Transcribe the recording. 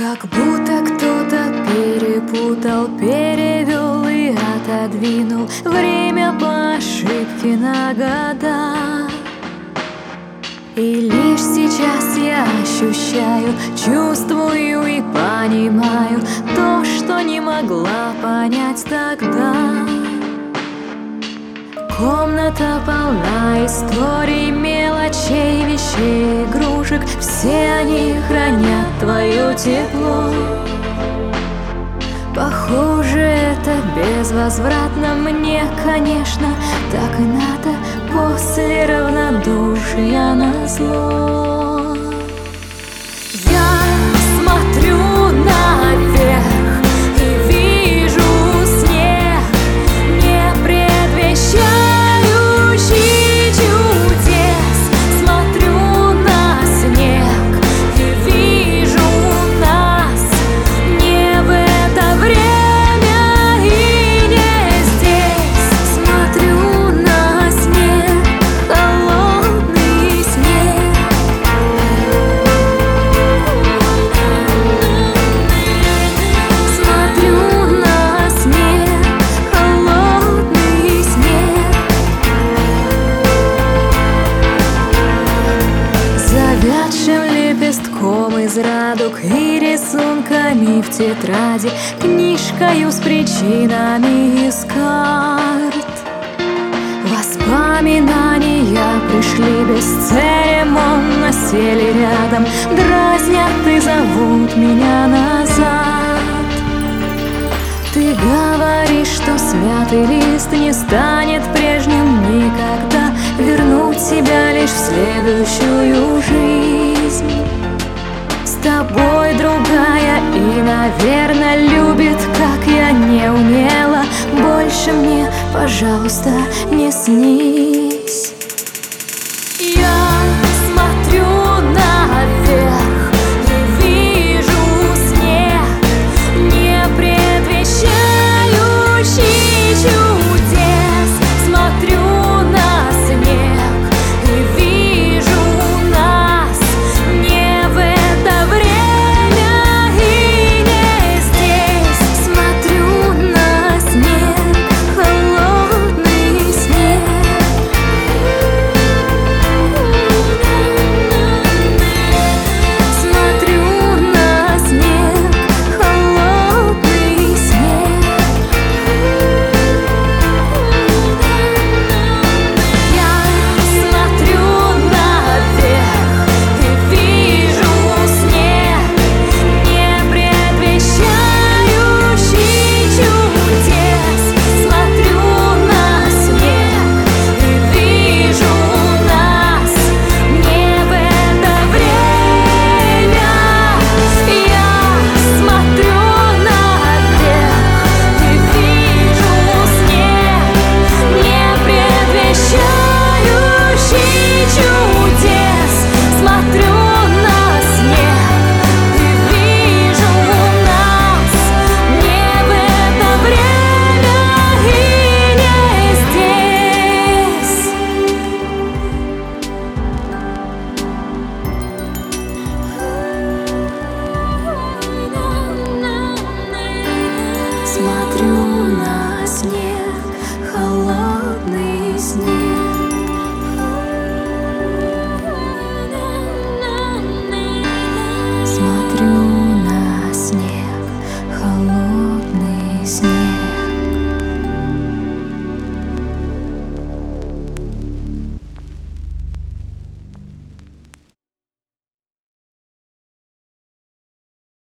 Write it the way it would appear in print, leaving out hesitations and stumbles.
Как будто кто-то перепутал, перевел и отодвинул время по ошибке на года. И лишь сейчас я ощущаю, чувствую и понимаю то, что не могла понять тогда. Комната полна историй, мелочей, вещей, игрушек. Все они хранят твое тепло. Похоже, это безвозвратно. Мне, конечно, так и надо. После равнодушия назло я смотрю наверх и вижу снег, не предвещающий чудес. Смотрю на снег и вижу нас не в это время и не здесь. Смотрю на снег, холодный снег. Смотрю на снег, холодный снег. Завядшим лепестком из радуг и рисунками в тетради, книжкою с причинами из карт. Воспоминания пришли бесцеремонно, сели рядом, дразнят и зовут меня назад. Ты говоришь, что смятый лист не станет прежним никогда, вернуть себя лишь в следующую жизнь. С тобой другая и, наверное, любит, как я не умела. Больше мне, пожалуйста, не сни.